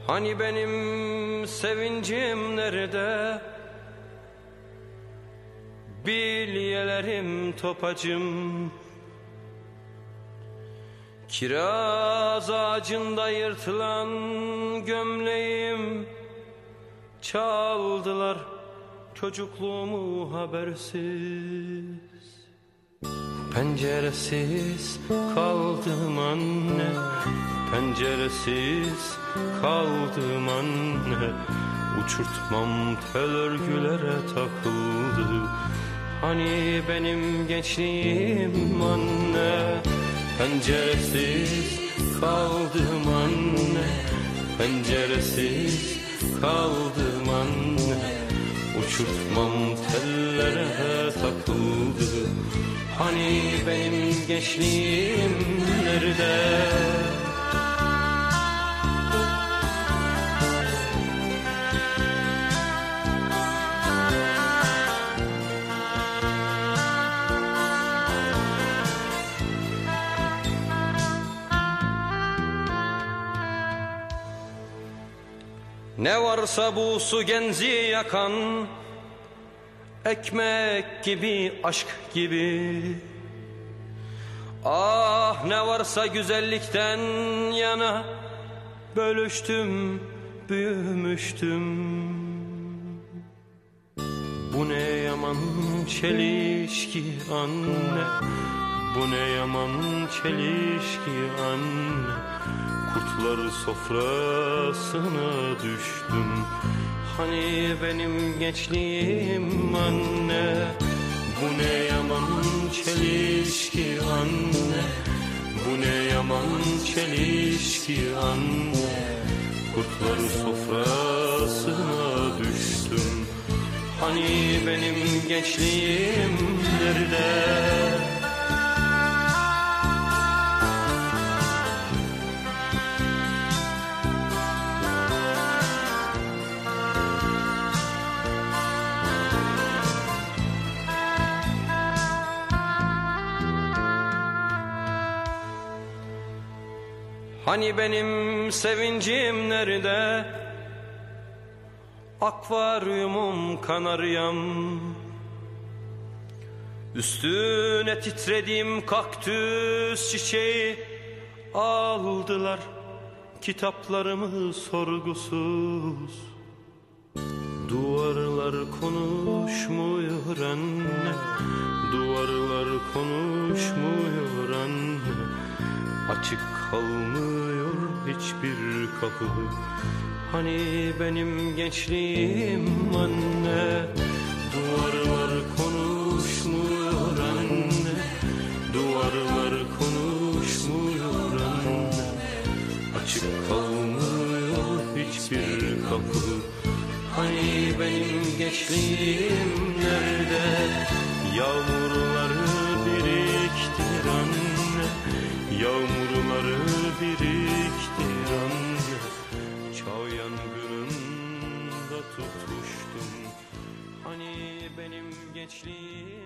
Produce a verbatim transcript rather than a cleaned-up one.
Hani benim sevincim nerede? Bilyelerim topacım. Kiraz ağacında yırtılan gömleğim. Çaldılar çocukluğumu habersiz. Penceresiz kaldım anne, penceresiz kaldım anne. Uçurtmam tel örgülere takıldı. Hani benim gençliğim anne. Penceresiz kaldım anne, penceresiz kaldım anne. Uçurtmam tellere takıldı. Hani benim gençliğim nerede? Ne varsa bu su genzi yakan, ekmek gibi, aşk gibi. Ah ne varsa güzellikten yana, bölüştüm, büyümüştüm. Bu ne yaman çelişki anne, bu ne yaman çelişki anne. Kurtlar sofrasına düştüm. Hani benim gençliğim anne. Bu ne yaman çelişki anne, bu ne yaman çelişki anne. Kurtlar sofrasına düştüm. Hani benim gençliğim nerede? Hani benim sevincim nerede? Akvaryumum kanaryam. Üstüne titrediğim kaktüs çiçeği. Aldılar kitaplarımı sorgusuz. Duvarlar konuşmuyor anne, duvarlar konuşmuyor anne. Açık kalmıyor hiçbir kapı. Hani benim gençliğim anne. Duvarlar konuşmuyor anne, duvarlar konuşmuyor anne. Açık kalmıyor hiçbir kapı. Hani benim gençliğim nerede? Yağmurları biriktir anne, yağmurları biriktir anne. Çağ yangınında tutuştum. Hani benim gençliğim